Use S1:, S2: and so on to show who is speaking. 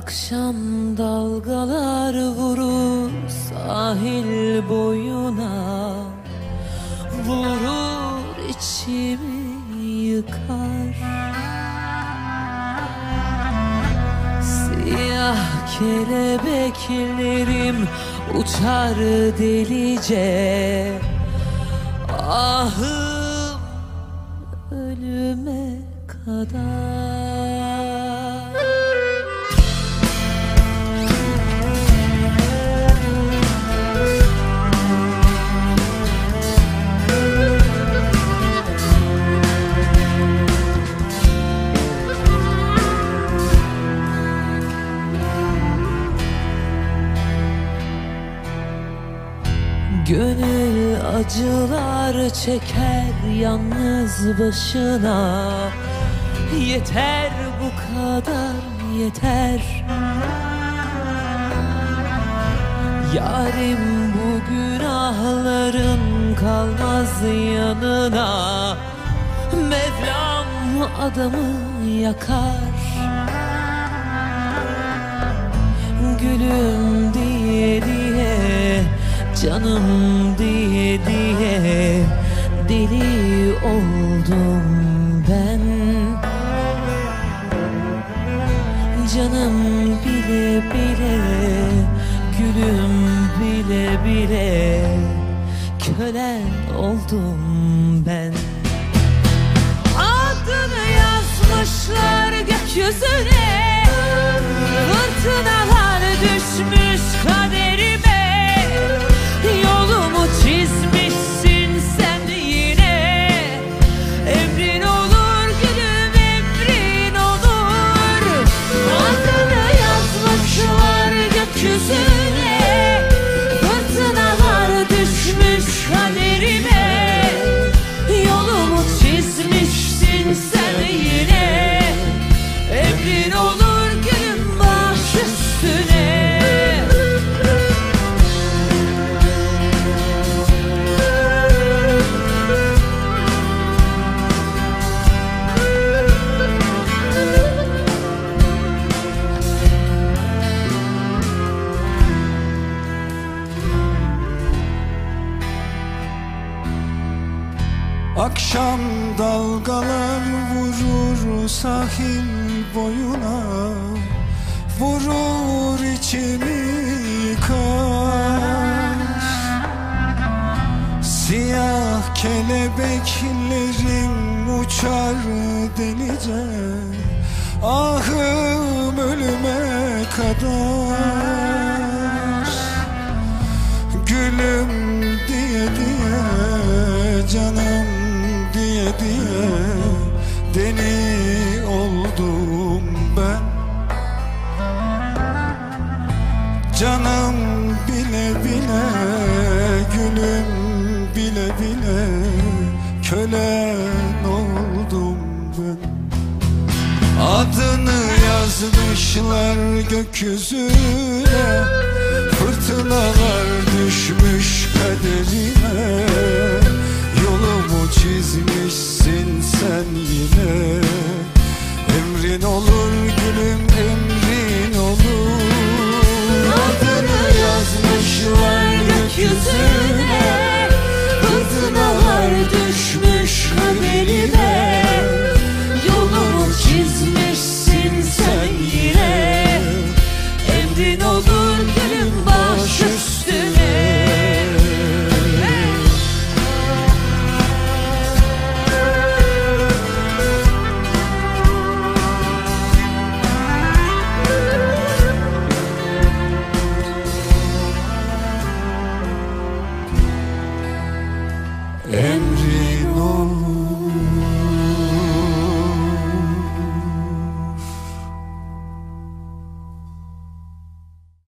S1: Akşam dalgalar vurur sahil boyuna, vurur içimi yıkar. Siyah kelebeklerim uçar delice, ahım ölüme kadar. Gönül acılar çeker yalnız başına. Yeter bu kadar yeter. Yarim bu günahların kalmaz yanına. Mevlam adamı yakar. Gülüm diye diye, canım diye diye deli oldum ben. Canım bile bile, gülüm bile bile kölen oldum ben. Adını yazmışlar gökyüzüne, fırtınalar düşmüş kaderime. Yolumu çizmişsin sen yine. Emrin olur gülüm, emrin olur. Adını yazmışlar gökyüzüne, fırtınalar düşmüş kaderime. Yolumu çizmişsin sen yine. Emrin olur gülüm, baş üstüne.
S2: Akşam dalgalar vurur sahil boyuna, vurur içimi yıkar. Siyah kelebeklerim uçar delice, ahım ölüme kadar. Gülüm diye diye, canım diye diye deli oldum ben. Canım bile bile, gülüm bile bile kölen oldum ben. Adını yazmışlar gökyüzüne, fırtınalar düşmüş kaderime. Yolumu çizmişsin sen yine. Emrin olur gülüm, emrin olur. Adını yazmışlar gökyüzüne, fırtınalar düşmüş kaderime. Yolumu çizmişsin sen yine. Emrin olur gülüm, baş üstüne. Emrin